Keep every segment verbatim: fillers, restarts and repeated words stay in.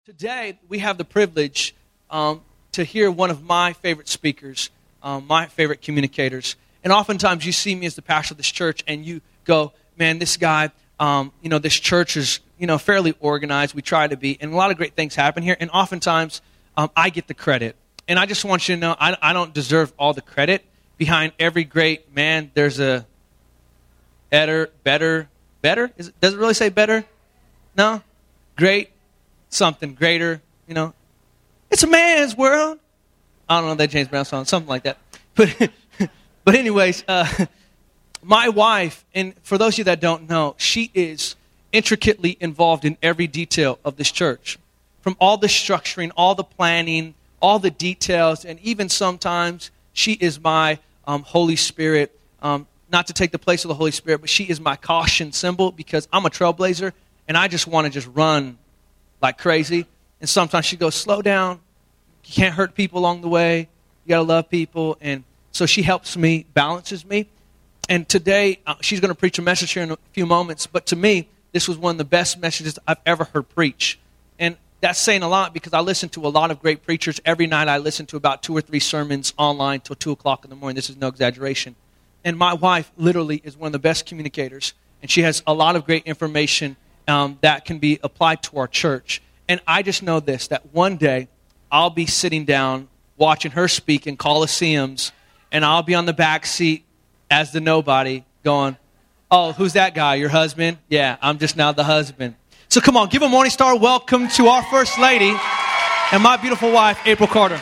Today, we have the privilege um, to hear one of my favorite speakers, um, my favorite communicators. And oftentimes, you see me as the pastor of this church, and you go, man, this guy, um, you know, this church is, you know, fairly organized. We try to be. And a lot of great things happen here. And oftentimes, um, I get the credit. And I just want you to know, I, I don't deserve all the credit. Behind every great man, there's a better, better, better? Is it, does it really say better? No? Great. Something greater, you know. It's a man's world. I don't know that James Brown song, something like that. But, but anyways, uh, my wife, and for those of you that don't know, she is intricately involved in every detail of this church. From all the structuring, all the planning, all the details, and even sometimes she is my um, Holy Spirit. Um, not to take the place of the Holy Spirit, but she is my caution symbol because I'm a trailblazer, and I just want to just run like crazy. And sometimes she goes, slow down. You can't hurt people along the way. You got to love people. And so she helps me, balances me. And today, uh, she's going to preach a message here in a few moments. But to me, this was one of the best messages I've ever heard preach. And that's saying a lot because I listen to a lot of great preachers. Every night I listen to about two or three sermons online till two o'clock in the morning. This is no exaggeration. And my wife literally is one of the best communicators. And she has a lot of great information Um, that can be applied to our church. And I just know this, that one day I'll be sitting down watching her speak in Coliseums, and I'll be on the back seat as the nobody going, oh, who's that guy, your husband? Yeah, I'm just now the husband. So come on, give a Morning Star welcome to our First Lady and my beautiful wife, April Carter.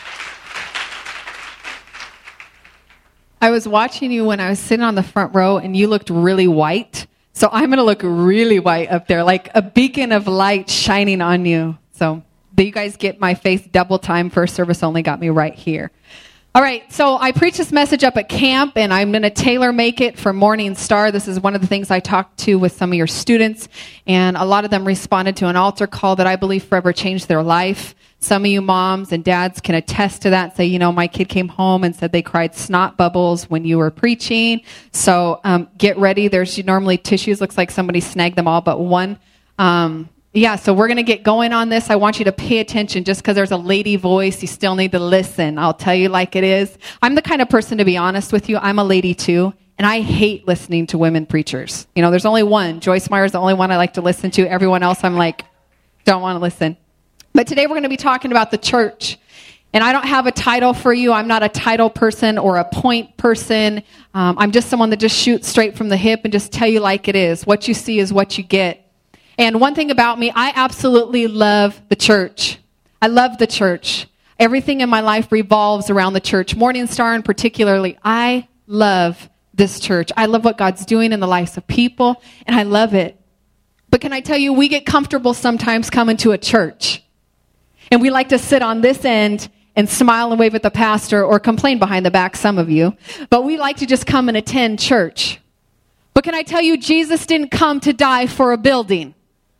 I was watching you when I was sitting on the front row, and you looked really white. So I'm going to look really white up there, like a beacon of light shining on you. So you guys get my face double time. First service only got me right here. All right, so I preached this message up at camp, and I'm going to tailor make it for Morning Star. This is one of the things I talked to with some of your students, and a lot of them responded to an altar call that I believe forever changed their life. Some of you moms and dads can attest to that. Say, you know, my kid came home and said they cried snot bubbles when you were preaching. So um, get ready. There's normally tissues. Looks like somebody snagged them all but one. Um, yeah, so we're going to get going on this. I want you to pay attention. Just because there's a lady voice, you still need to listen. I'll tell you like it is. I'm the kind of person, to be honest with you, I'm a lady too. And I hate listening to women preachers. You know, there's only one. Joyce Meyer's the only one I like to listen to. Everyone else, I'm like, don't want to listen. But today we're going to be talking about the church. And I don't have a title for you. I'm not a title person or a point person. Um, I'm just someone that just shoots straight from the hip and just tell you like it is. What you see is what you get. And one thing about me, I absolutely love the church. I love the church. Everything in my life revolves around the church. Morning Star in particularly, I love this church. I love what God's doing in the lives of people, and I love it. But can I tell you, we get comfortable sometimes coming to a church. And we like to sit on this end and smile and wave at the pastor or complain behind the back, some of you. But we like to just come and attend church. But can I tell you, Jesus didn't come to die for a building.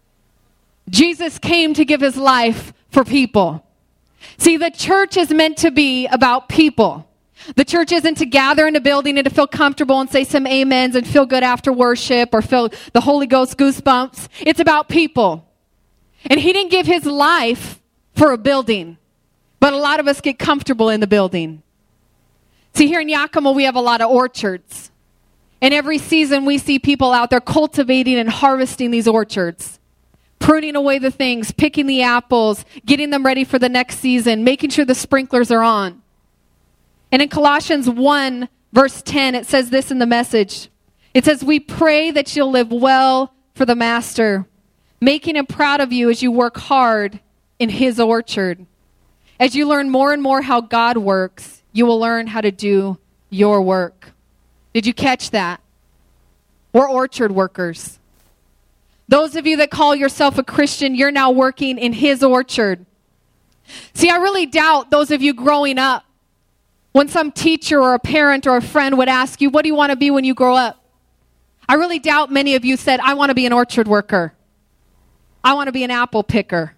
Jesus came to give his life for people. See, the church is meant to be about people. The church isn't to gather in a building and to feel comfortable and say some amens and feel good after worship or feel the Holy Ghost goosebumps. It's about people. And he didn't give his life for a building. But a lot of us get comfortable in the building. See, here in Yakima, we have a lot of orchards. And every season we see people out there cultivating and harvesting these orchards. Pruning away the things, picking the apples, getting them ready for the next season, making sure the sprinklers are on. And in Colossians one, verse ten, it says this in the message. It says, we pray that you'll live well for the master, making him proud of you as you work hard in his orchard. As you learn more and more how God works, you will learn how to do your work. Did you catch that? We're orchard workers. Those of you that call yourself a Christian, you're now working in his orchard. See, I really doubt those of you growing up, when some teacher or a parent or a friend would ask you, what do you want to be when you grow up? I really doubt many of you said, I want to be an orchard worker. I want to be an apple picker.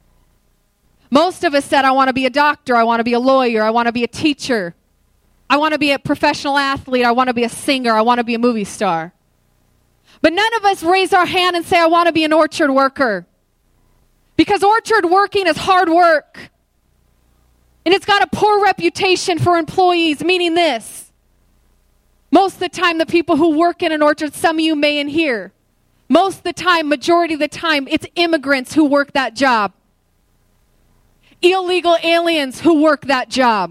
Most of us said, I want to be a doctor, I want to be a lawyer, I want to be a teacher. I want to be a professional athlete, I want to be a singer, I want to be a movie star. But none of us raise our hand and say, I want to be an orchard worker. Because orchard working is hard work. And it's got a poor reputation for employees, meaning this. Most of the time, the people who work in an orchard, some of you may in here, most of the time, majority of the time, it's immigrants who work that job. Illegal aliens who work that job.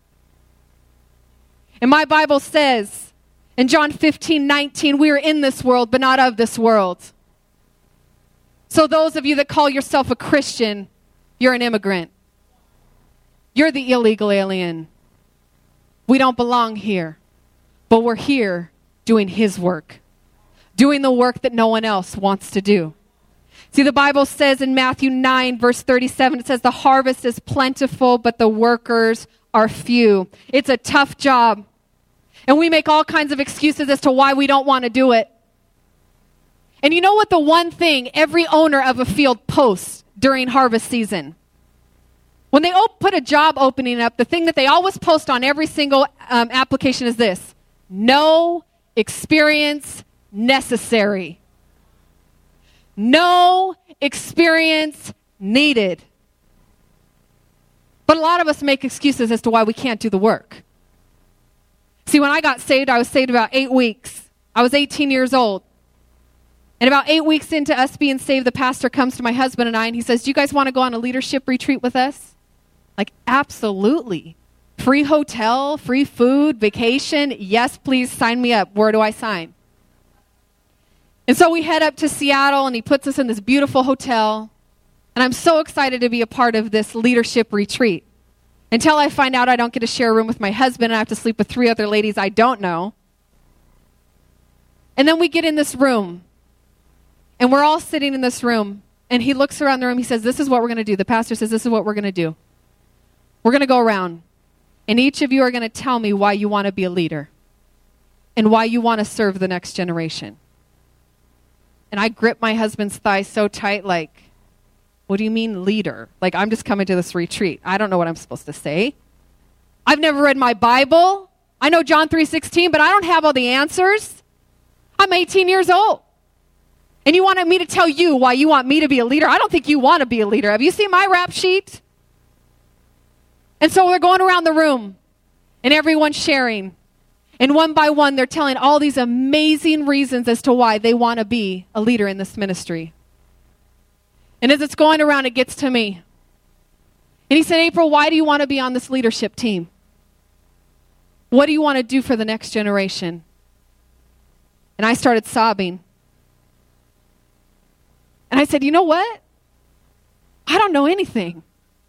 And my Bible says in John fifteen nineteen, we are in this world, but not of this world. So those of you that call yourself a Christian, you're an immigrant. You're the illegal alien. We don't belong here, but we're here doing his work, doing the work that no one else wants to do. See, the Bible says in Matthew nine, verse thirty-seven, it says, the harvest is plentiful, but the workers are few. It's a tough job. And we make all kinds of excuses as to why we don't want to do it. And you know what the one thing every owner of a field posts during harvest season? When they op- put a job opening up, the thing that they always post on every single um, application is this: no experience necessary. No experience needed. But a lot of us make excuses as to why we can't do the work. See, when I got saved, I was saved about eight weeks. I was eighteen years old. And about eight weeks into us being saved, the pastor comes to my husband and I, and he says, do you guys want to go on a leadership retreat with us? Like, absolutely. Free hotel, free food, vacation. Yes, please sign me up. Where do I sign? And so we head up to Seattle, and he puts us in this beautiful hotel. And I'm so excited to be a part of this leadership retreat. Until I find out I don't get to share a room with my husband, and I have to sleep with three other ladies I don't know. And then we get in this room. And we're all sitting in this room. And he looks around the room. He says, this is what we're going to do. The pastor says, this is what we're going to do. We're going to go around. And each of you are going to tell me why you want to be a leader. And why you want to serve the next generation. And I grip my husband's thigh so tight, like, what do you mean leader? Like, I'm just coming to this retreat. I don't know what I'm supposed to say. I've never read my Bible. I know John three sixteen, but I don't have all the answers. I'm eighteen years old. And you wanted me to tell you why you want me to be a leader? I don't think you want to be a leader. Have you seen my rap sheet? And so we're going around the room, and everyone's sharing. And one by one, they're telling all these amazing reasons as to why they want to be a leader in this ministry. And as it's going around, it gets to me. And he said, April, why do you want to be on this leadership team? What do you want to do for the next generation? And I started sobbing. And I said, you know what? I don't know anything.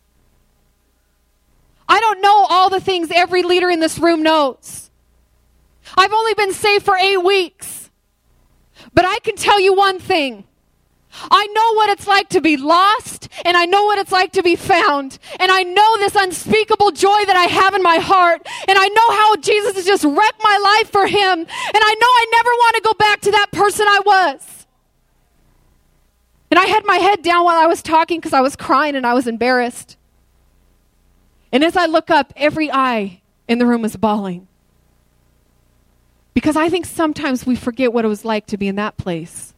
I don't know all the things every leader in this room knows. I've only been saved for eight weeks. But I can tell you one thing. I know what it's like to be lost, and I know what it's like to be found. And I know this unspeakable joy that I have in my heart. And I know how Jesus has just wrecked my life for him. And I know I never want to go back to that person I was. And I had my head down while I was talking because I was crying and I was embarrassed. And as I look up, every eye in the room is bawling. Because I think sometimes we forget what it was like to be in that place.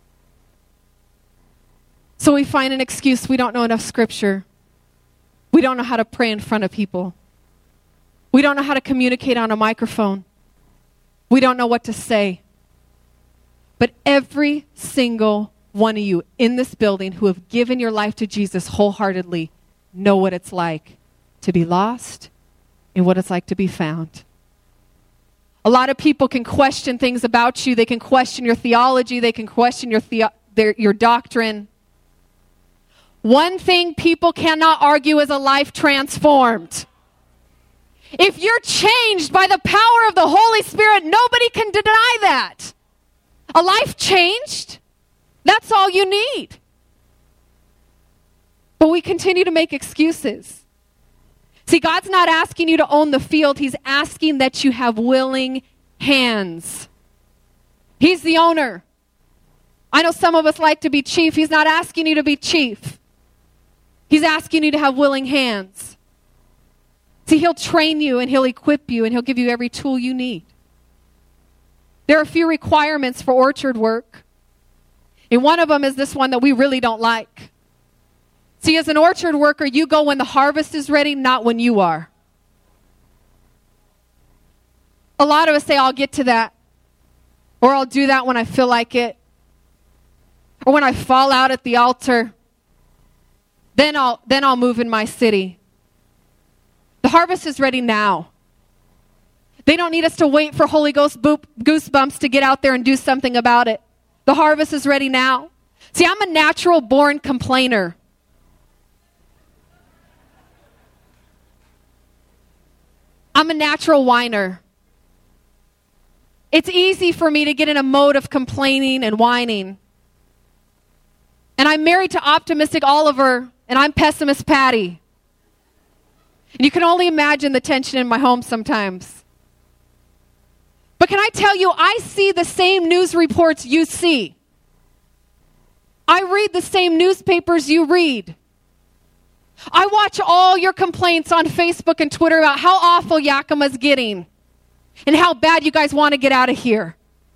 So we find an excuse. We don't know enough scripture. We don't know how to pray in front of people. We don't know how to communicate on a microphone. We don't know what to say. But every single one of you in this building who have given your life to Jesus wholeheartedly know what it's like to be lost and what it's like to be found. A lot of people can question things about you. They can question your theology. They can question your the- their, your doctrine. One thing people cannot argue is a life transformed. If you're changed by the power of the Holy Spirit, nobody can deny that. A life changed, that's all you need. But we continue to make excuses. See, God's not asking you to own the field. He's asking that you have willing hands. He's the owner. I know some of us like to be chief. He's not asking you to be chief. He's asking you to have willing hands. See, he'll train you and he'll equip you and he'll give you every tool you need. There are a few requirements for orchard work. And one of them is this one that we really don't like. See, as an orchard worker, you go when the harvest is ready, not when you are. A lot of us say, I'll get to that. Or I'll do that when I feel like it. Or when I fall out at the altar. Then I'll, then I'll move in my city. The harvest is ready now. They don't need us to wait for Holy Ghost boop, goosebumps to get out there and do something about it. The harvest is ready now. See, I'm a natural born complainer. I'm a natural whiner. It's easy for me to get in a mode of complaining and whining. And I'm married to optimistic Oliver, and I'm pessimist Patty. And you can only imagine the tension in my home sometimes. But can I tell you, I see the same news reports you see. I read the same newspapers you read. I watch all your complaints on Facebook and Twitter about how awful Yakima's getting and how bad you guys want to get out of here.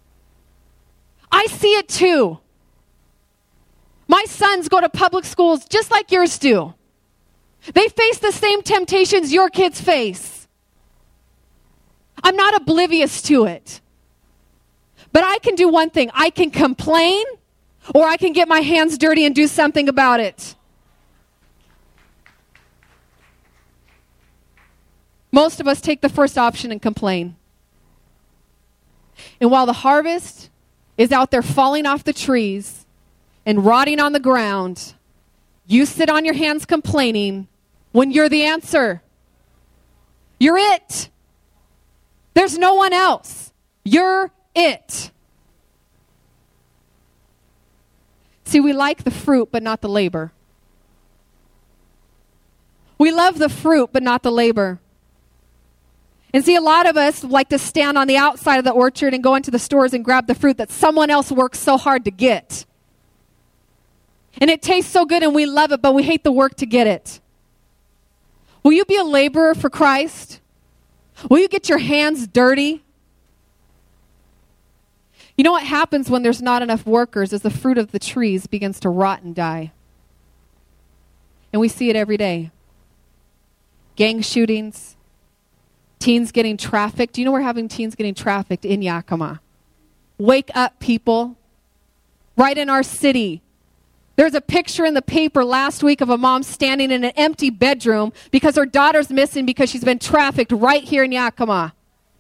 I see it too. My sons go to public schools just like yours do. They face the same temptations your kids face. I'm not oblivious to it. But I can do one thing. I can complain, or I can get my hands dirty and do something about it. Most of us take the first option and complain. And while the harvest is out there falling off the trees and rotting on the ground, you sit on your hands complaining when you're the answer. You're it. There's no one else. You're it. See, we like the fruit, but not the labor. We love the fruit, but not the labor. And see, a lot of us like to stand on the outside of the orchard and go into the stores and grab the fruit that someone else works so hard to get. And it tastes so good and we love it, but we hate the work to get it. Will you be a laborer for Christ? Will you get your hands dirty? You know what happens when there's not enough workers is the fruit of the trees begins to rot and die. And we see it every day. Gang shootings, teens getting trafficked. Do you know we're having teens getting trafficked in Yakima? Wake up, people. Right in our city. There's a picture in the paper last week of a mom standing in an empty bedroom because her daughter's missing because she's been trafficked right here in Yakima.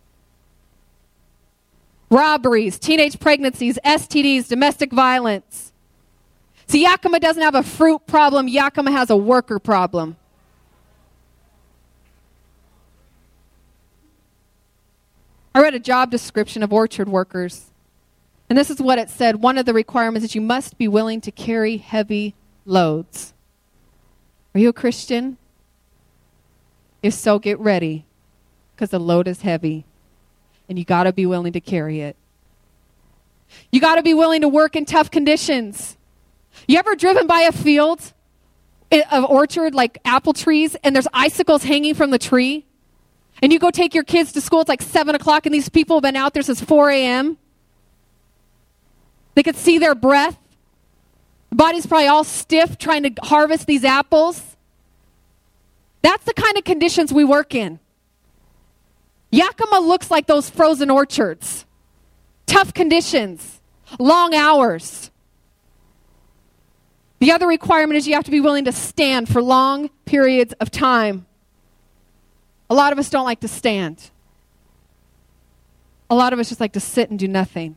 Robberies, teenage pregnancies, S T Ds, domestic violence. See, Yakima doesn't have a fruit problem. Yakima has a worker problem. I read a job description of orchard workers. And this is what it said. One of the requirements is you must be willing to carry heavy loads. Are you a Christian? If so, get ready, because the load is heavy. And you got to be willing to carry it. You got to be willing to work in tough conditions. You ever driven by a field of orchard, like apple trees, and there's icicles hanging from the tree? And you go take your kids to school, it's like seven o'clock, and these people have been out there since four a.m. They could see their breath. The body's probably all stiff trying to harvest these apples. That's the kind of conditions we work in. Yakima looks like those frozen orchards. Tough conditions. Long hours. The other requirement is you have to be willing to stand for long periods of time. A lot of us don't like to stand. A lot of us just like to sit and do nothing.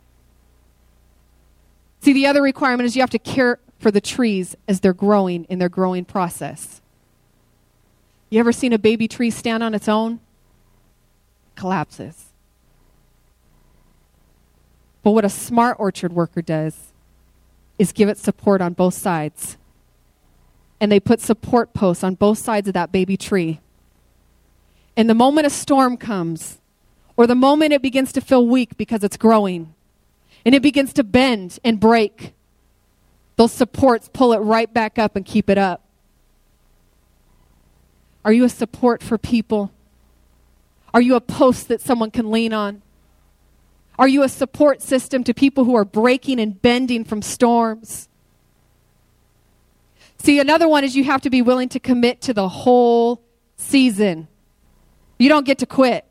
See, the other requirement is you have to care for the trees as they're growing in their growing process. You ever seen a baby tree stand on its own? Collapses. But what a smart orchard worker does is give it support on both sides. And they put support posts on both sides of that baby tree. And the moment a storm comes, or the moment it begins to feel weak because it's growing, and it begins to bend and break, those supports pull it right back up and keep it up. Are you a support for people? Are you a post that someone can lean on? Are you a support system to people who are breaking and bending from storms? See, another one is you have to be willing to commit to the whole season. You don't get to quit.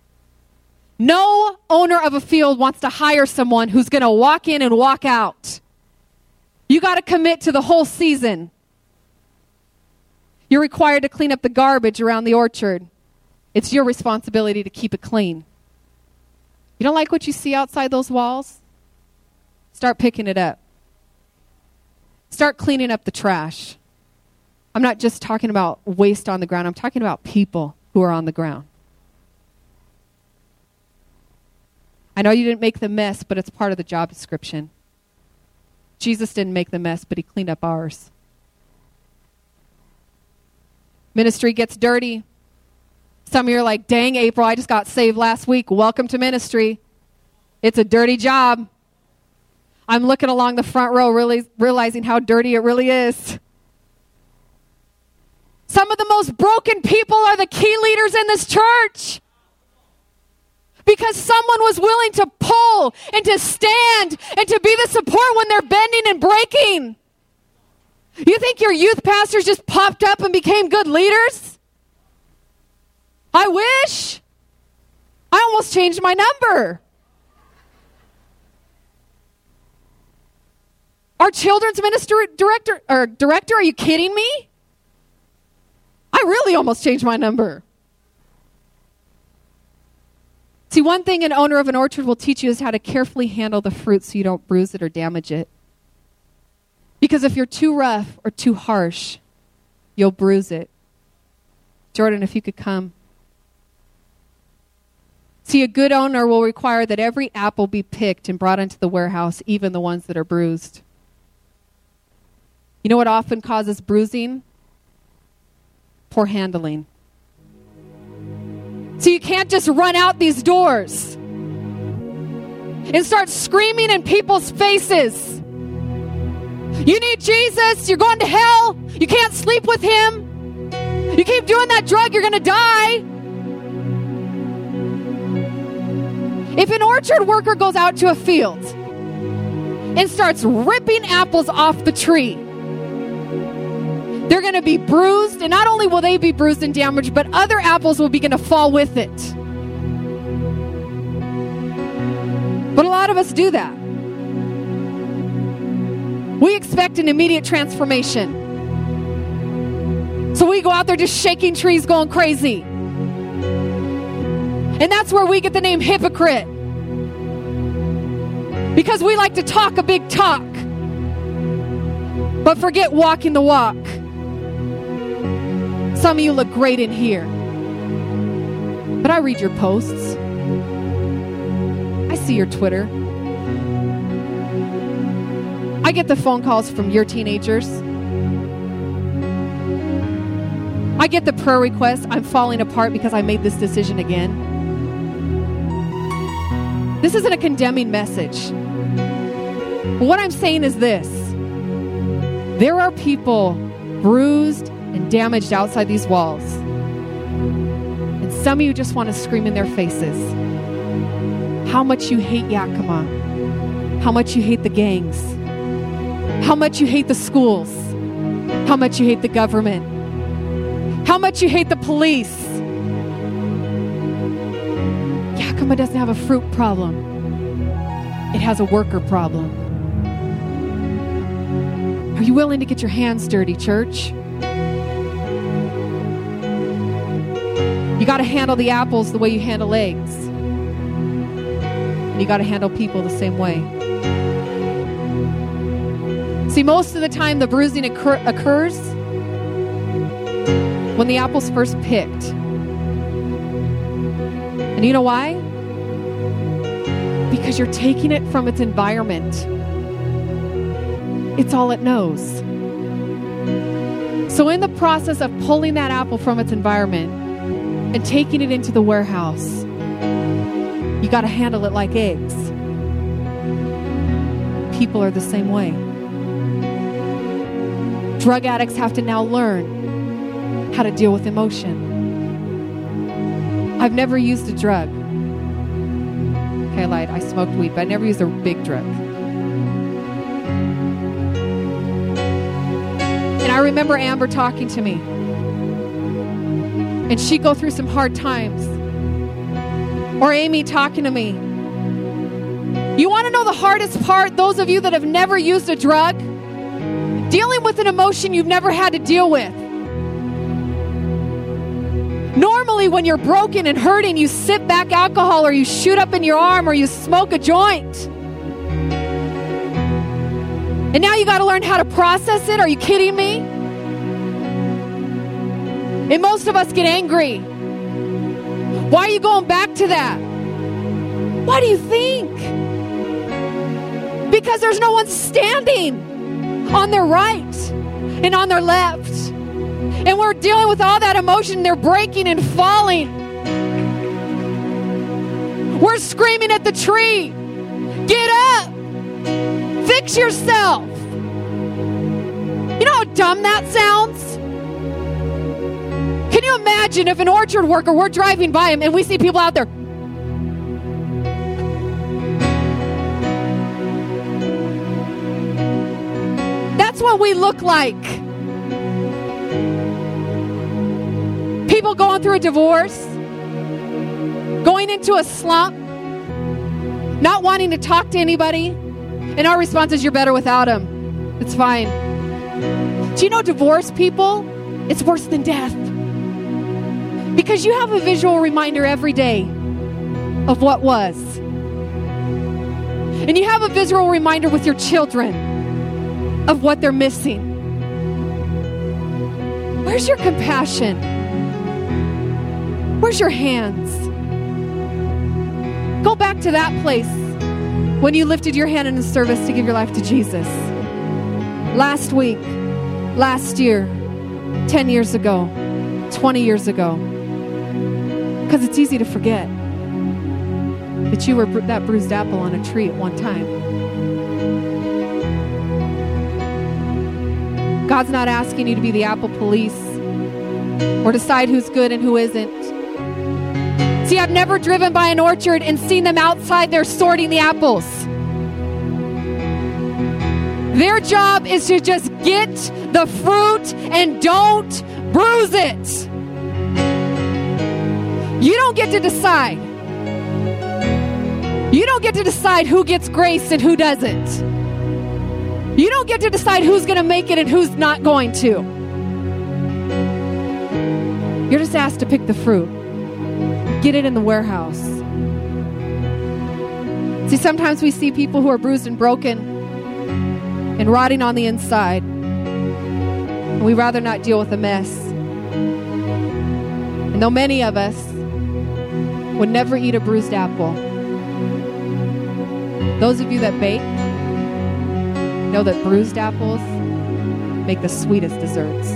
No owner of a field wants to hire someone who's going to walk in and walk out. You got to commit to the whole season. You're required to clean up the garbage around the orchard. It's your responsibility to keep it clean. You don't like what you see outside those walls? Start picking it up. Start cleaning up the trash. I'm not just talking about waste on the ground. I'm talking about people who are on the ground. I know you didn't make the mess, but it's part of the job description. Jesus didn't make the mess, but he cleaned up ours. Ministry gets dirty. Some of you are like, dang, April, I just got saved last week. Welcome to ministry. It's a dirty job. I'm looking along the front row, really realizing how dirty it really is. Some of the most broken people are the key leaders in this church. Because someone was willing to pull and to stand and to be the support when they're bending and breaking. You think your youth pastors just popped up and became good leaders? I wish. I almost changed my number. Our children's ministry director, or director, are you kidding me? I really almost changed my number. See, one thing an owner of an orchard will teach you is how to carefully handle the fruit so you don't bruise it or damage it. Because if you're too rough or too harsh, you'll bruise it. Jordan, if you could come. See, a good owner will require that every apple be picked and brought into the warehouse, even the ones that are bruised. You know what often causes bruising? Poor handling. So you can't just run out these doors and start screaming in people's faces. You need Jesus. You're going to hell. You can't sleep with him. You keep doing that drug, you're going to die. If an orchard worker goes out to a field and starts ripping apples off the tree, they're going to be bruised, and not only will they be bruised and damaged, but other apples will begin to fall with it. But a lot of us do that. We expect an immediate transformation. So we go out there just shaking trees, going crazy. And that's where we get the name hypocrite. Because we like to talk a big talk, but forget walking the walk. Some of you look great in here, but I read your posts. I see your Twitter. I get the phone calls from your teenagers. I get the prayer requests. I'm falling apart because I made this decision again. This isn't a condemning message. What I'm saying is this. There are people bruised and damaged outside these walls. And some of you just want to scream in their faces how much you hate Yakima, how much you hate the gangs, how much you hate the schools, how much you hate the government, how much you hate the police. Yakima doesn't have a fruit problem. It has a worker problem. Are you willing to get your hands dirty, church? You got to handle the apples the way you handle eggs. And you got to handle people the same way. See, most of the time the bruising occur- occurs when the apple's first picked. And you know why? Because you're taking it from its environment. It's all it knows. So in the process of pulling that apple from its environment and taking it into the warehouse, you got to handle it like eggs. People are the same way. Drug addicts have to now learn how to deal with emotion. I've never used a drug. Okay, I lied. I smoked weed, but I never used a big drug. And I remember Amber talking to me. And she'd go through some hard times. Or Amy talking to me. You want to know the hardest part, those of you that have never used a drug? Dealing with an emotion you've never had to deal with. Normally when you're broken and hurting, you sip back alcohol or you shoot up in your arm or you smoke a joint. And now you got to learn how to process it. Are you kidding me? And most of us get angry. Why are you going back to that? Why do you think? Because there's no one standing on their right and on their left. And we're dealing with all that emotion. They're breaking and falling. We're screaming at the tree. Get up. Fix yourself. You know how dumb that sounds? Can you imagine if an orchard worker, we're driving by him and we see people out there. That's what we look like. People going through a divorce, going into a slump, not wanting to talk to anybody, and our response is, you're better without him. It's fine. Do you know divorce, people? It's worse than death. Because you have a visual reminder every day of what was. And you have a visual reminder with your children of what they're missing. Where's your compassion? Where's your hands? Go back to that place when you lifted your hand in the service to give your life to Jesus. Last week, last year, ten years ago, twenty years ago. Because it's easy to forget that you were bru- that bruised apple on a tree at one time. God's not asking you to be the apple police or decide who's good and who isn't. See, I've never driven by an orchard and seen them outside there sorting the apples. Their job is to just get the fruit and don't bruise it. You don't get to decide. You don't get to decide who gets grace and who doesn't. You don't get to decide who's going to make it and who's not going to. You're just asked to pick the fruit. Get it in the warehouse. See, sometimes we see people who are bruised and broken and rotting on the inside. And we rather not deal with the mess. And though many of us would never eat a bruised apple, those of you that bake know that bruised apples make the sweetest desserts.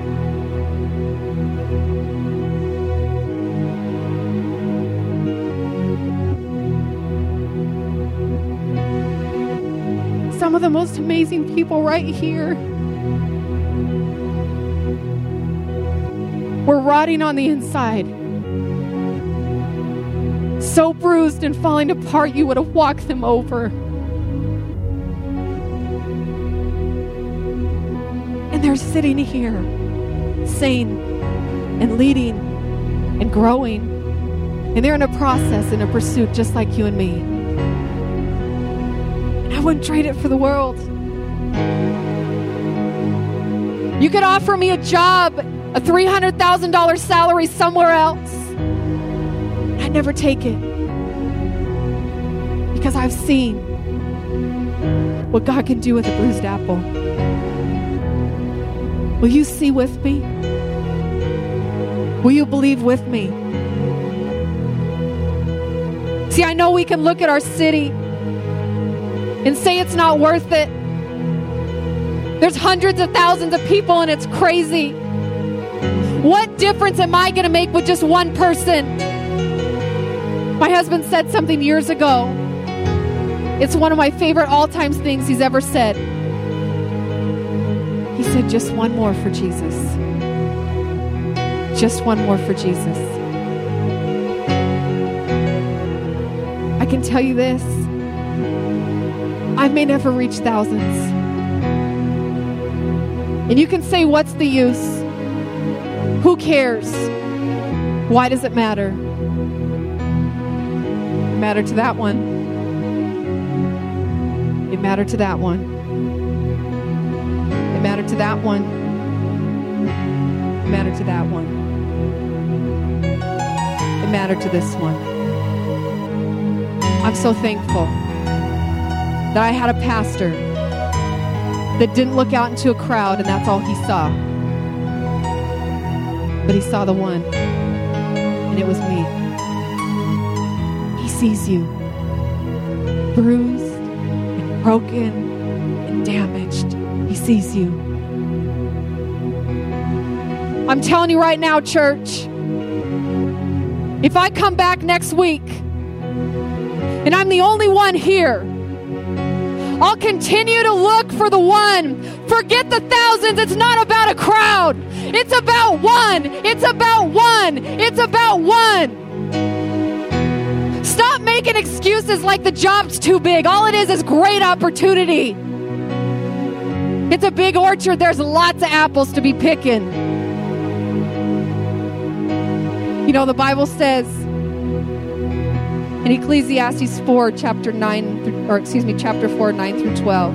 Some of the most amazing people right here were rotting on the inside. So bruised and falling apart, you would have walked them over. And they're sitting here, sane and leading and growing. And they're in a process, in a pursuit, just like you and me. And I wouldn't trade it for the world. You could offer me a job, a three hundred thousand dollars salary somewhere else. I'd never take it. Because I've seen what God can do with a bruised apple. Will you see with me? Will you believe with me? See, I know we can look at our city and say it's not worth it. There's hundreds of thousands of people and it's crazy. What difference am I going to make with just one person? My husband said something years ago. It's one of my favorite all-time things he's ever said. He said, just one more for Jesus. Just one more for Jesus. I can tell you this. I may never reach thousands. And you can say, what's the use? Who cares? Why does it matter? It mattered to that one. It mattered to that one. It mattered to that one. It mattered to that one. It mattered to this one. I'm so thankful that I had a pastor that didn't look out into a crowd and that's all he saw. But he saw the one, and it was me. He sees you, bruised and broken and damaged. He sees you. I'm telling you right now, church, if I come back next week and I'm the only one here, I'll continue to look for the one. Forget the thousands. It's not about a crowd. It's about one. It's about one. It's about one. Stop making excuses like the job's too big. All it is is great opportunity. It's a big orchard. There's lots of apples to be picking. You know, the Bible says in Ecclesiastes four, chapter nine, through, or excuse me, chapter four, nine through twelve.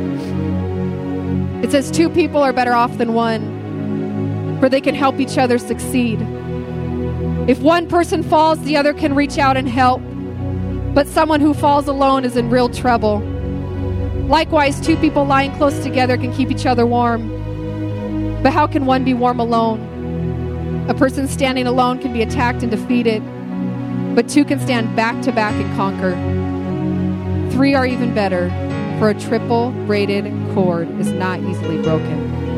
It says, two people are better off than one, for they can help each other succeed. If one person falls, the other can reach out and help. But someone who falls alone is in real trouble. Likewise, two people lying close together can keep each other warm. But how can one be warm alone? A person standing alone can be attacked and defeated. But two can stand back to back and conquer. Three are even better, for a triple braided cord is not easily broken.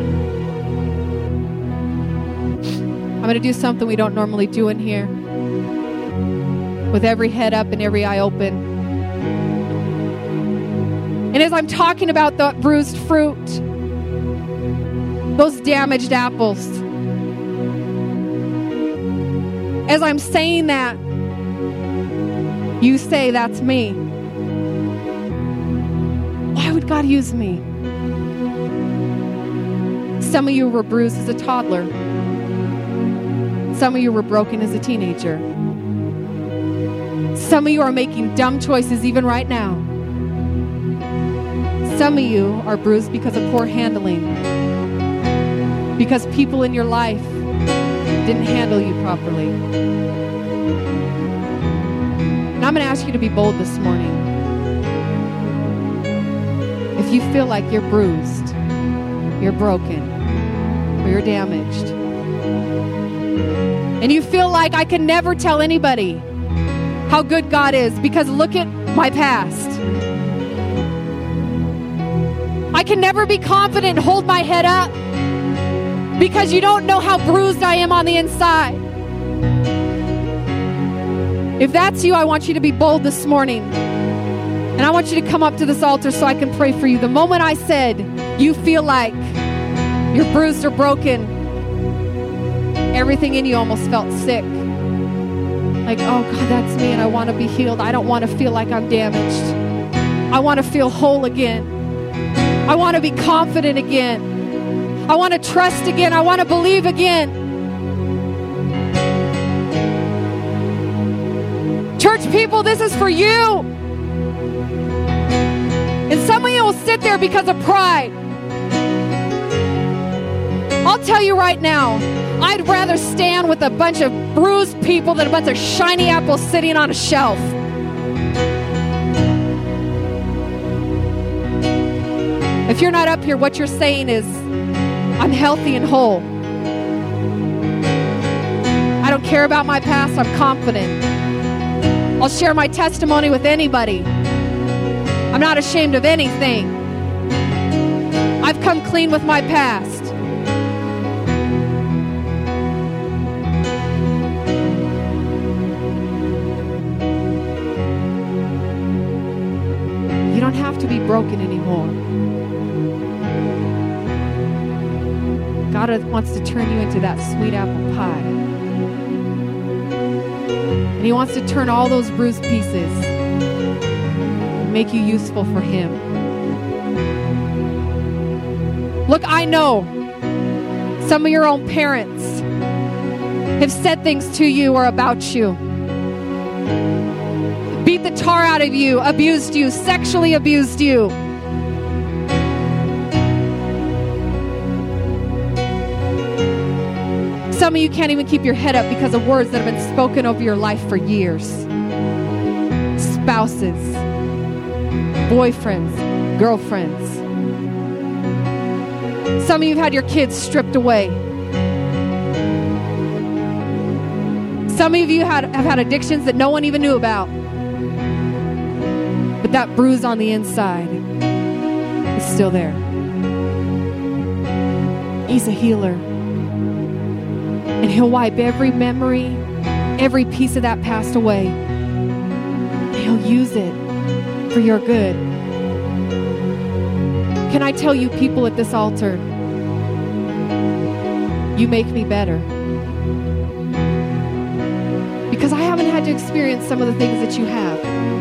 I'm going to do something we don't normally do in here. With every head up and every eye open. And as I'm talking about the bruised fruit, those damaged apples, as I'm saying that, you say, that's me. Why would God use me? Some of you were bruised as a toddler. Some of you were broken as a teenager. Some of you are making dumb choices even right now. Some of you are bruised because of poor handling. Because people in your life didn't handle you properly. And I'm going to ask you to be bold this morning. If you feel like you're bruised, you're broken, or you're damaged, and you feel like I can never tell anybody how good God is because look at my past. I can never be confident and hold my head up because you don't know how bruised I am on the inside. If that's you, I want you to be bold this morning. And I want you to come up to this altar so I can pray for you. The moment I said you feel like you're bruised or broken, everything in you almost felt sick. Like, oh God, that's me and I want to be healed. I don't want to feel like I'm damaged. I want to feel whole again. I want to be confident again. I want to trust again. I want to believe again. Church people, this is for you. And some of you will sit there because of pride. I'll tell you right now, I'd rather stand with a bunch of bruised people than a bunch of shiny apples sitting on a shelf. If you're not up here, what you're saying is, I'm healthy and whole. I don't care about my past, I'm confident. I'll share my testimony with anybody. I'm not ashamed of anything. I've come clean with my past. You don't have to be broken anymore. God wants to turn you into that sweet apple pie. And He wants to turn all those bruised pieces and make you useful for Him. Look, I know Some of your own parents have said things to you or about you. Beat the tar out of you, abused you, sexually abused you. Some of you can't even keep your head up because of words that have been spoken over your life for years. Spouses, boyfriends, girlfriends. Some of you have had your kids stripped away. Some of you had, have had addictions that no one even knew about. But that bruise on the inside is still there. He's a healer. And he'll wipe every memory, every piece of that past away. And he'll use it for your good. Can I tell you, people at this altar, you make me better. Because I haven't had to experience some of the things that you have.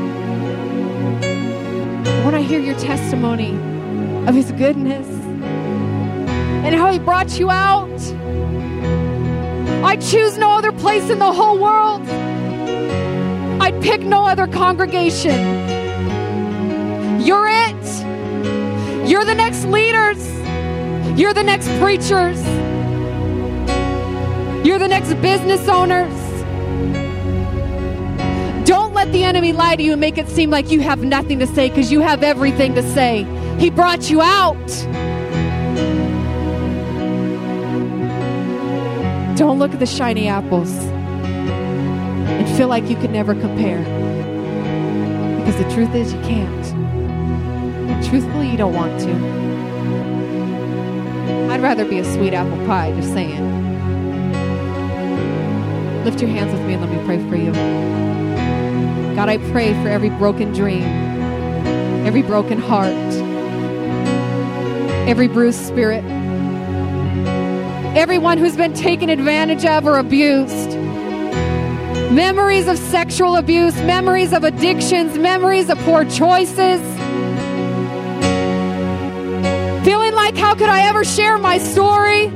When I hear your testimony of his goodness and how he brought you out, I choose no other place in the whole world. I'd pick no other congregation. You're it. You're the next leaders. You're the next preachers. You're the next business owners. Don't let the enemy lie to you and make it seem like you have nothing to say, because you have everything to say. He brought you out. Don't look at the shiny apples and feel like you can never compare. Because the truth is you can't. And truthfully, you don't want to. I'd rather be a sweet apple pie, just saying. Lift your hands with me and let me pray for you. God, I pray for every broken dream, every broken heart, every bruised spirit, everyone who's been taken advantage of or abused. Memories of sexual abuse, memories of addictions, memories of poor choices. Feeling like, how could I ever share my story?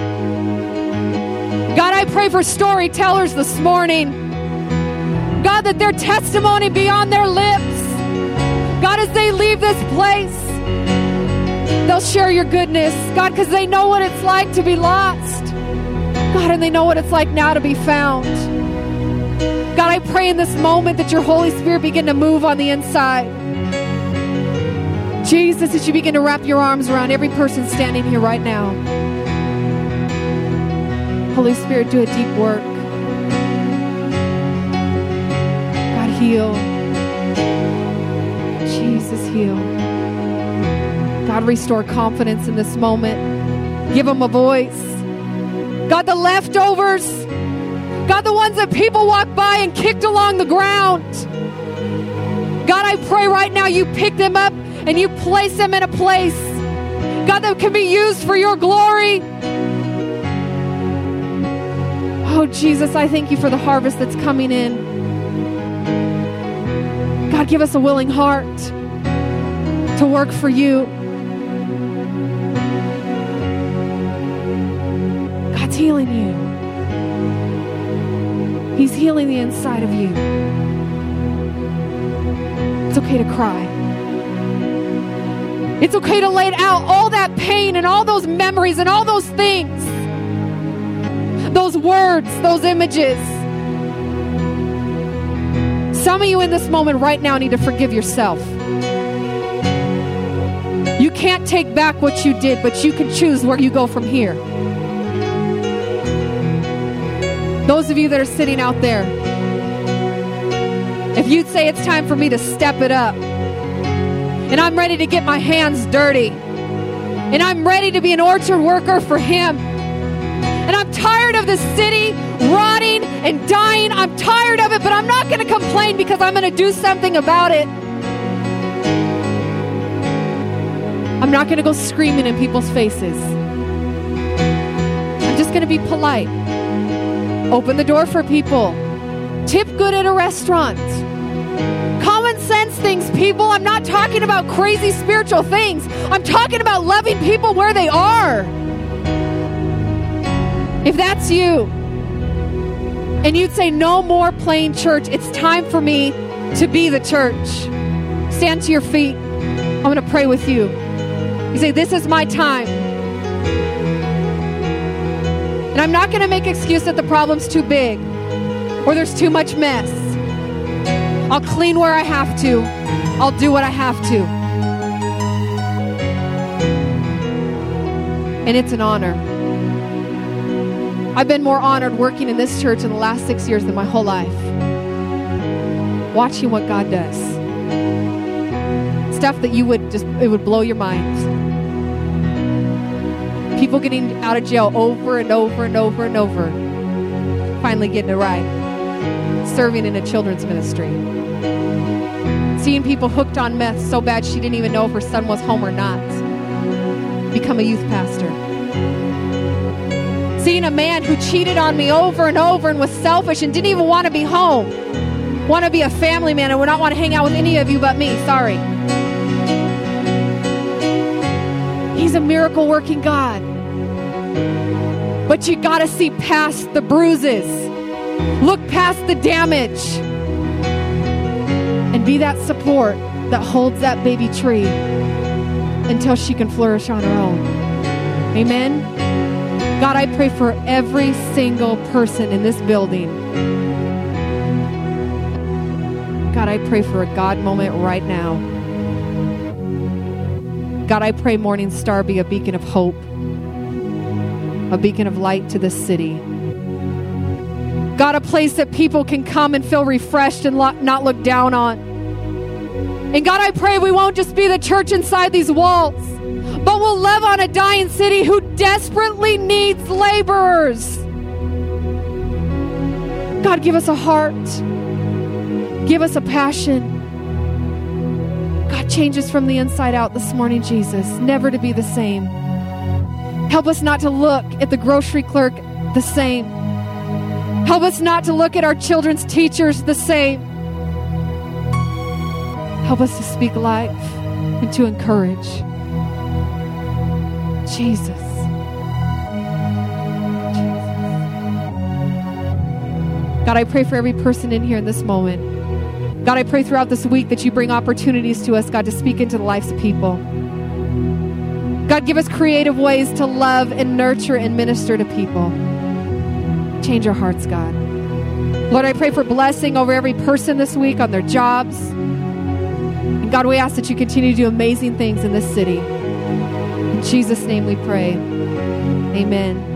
God, I pray for storytellers this morning. God, that their testimony be on their lips. God, as they leave this place, they'll share your goodness, God, because they know what it's like to be lost. God, and they know what it's like now to be found. God, I pray in this moment that your Holy Spirit begin to move on the inside. Jesus, that you begin to wrap your arms around every person standing here right now. Holy Spirit, do a deep work. God, heal. Jesus, heal. God, restore confidence in this moment. Give them a voice. God, the leftovers. God, the ones that people walk by and kicked along the ground. God, I pray right now you pick them up and you place them in a place, God, that can be used for your glory. Oh, Jesus, I thank you for the harvest that's coming in. God, give us a willing heart to work for you. God's healing you. He's healing the inside of you. It's okay to cry. It's okay to lay out all that pain and all those memories and all those things. Those words, those images. Some of you in this moment right now need to forgive yourself. You can't take back what you did, but you can choose where you go from here. Those of you that are sitting out there, if you'd say it's time for me to step it up, and I'm ready to get my hands dirty, and I'm ready to be an orchard worker for him, and I'm tired of this city rotting and dying. I'm tired of it, but I'm not going to complain because I'm going to do something about it. I'm not going to go screaming in people's faces. I'm just going to be polite. Open the door for people. Tip good at a restaurant. Common sense things, people. I'm not talking about crazy spiritual things. I'm talking about loving people where they are. If that's you, and you'd say, no more playing church, it's time for me to be the church. Stand to your feet. I'm going to pray with you. You say, this is my time. And I'm not going to make excuse that the problem's too big or there's too much mess. I'll clean where I have to. I'll do what I have to. And it's an honor. I've been more honored working in this church in the last six years than my whole life. Watching what God does. Stuff that you would just, it would blow your mind. People getting out of jail over and over and over and over. Finally getting it right. Serving in a children's ministry. Seeing people hooked on meth so bad she didn't even know if her son was home or not. Become a youth pastor. Seeing a man who cheated on me over and over and was selfish and didn't even want to be home. Want to be a family man and would not want to hang out with any of you but me. Sorry. He's a miracle working God. But you got to see past the bruises. Look past the damage. And be that support that holds that baby tree until she can flourish on her own. Amen. God, I pray for every single person in this building. God, I pray for a God moment right now. God, I pray Morning Star be a beacon of hope, a beacon of light to this city. God, a place that people can come and feel refreshed and lo- not look down on. And God, I pray we won't just be the church inside these walls, but we'll live on a dying city who desperately needs laborers. God, give us a heart. Give us a passion. God, change us from the inside out this morning, Jesus, never to be the same. Help us not to look at the grocery clerk the same. Help us not to look at our children's teachers the same. Help us to speak life and to encourage. Jesus. Jesus. God, I pray for every person in here in this moment. God, I pray throughout this week that you bring opportunities to us, God, to speak into the lives of people. God, give us creative ways to love and nurture and minister to people. Change our hearts, God. Lord, I pray for blessing over every person this week on their jobs. And God, we ask that you continue to do amazing things in this city. In Jesus' name we pray. Amen.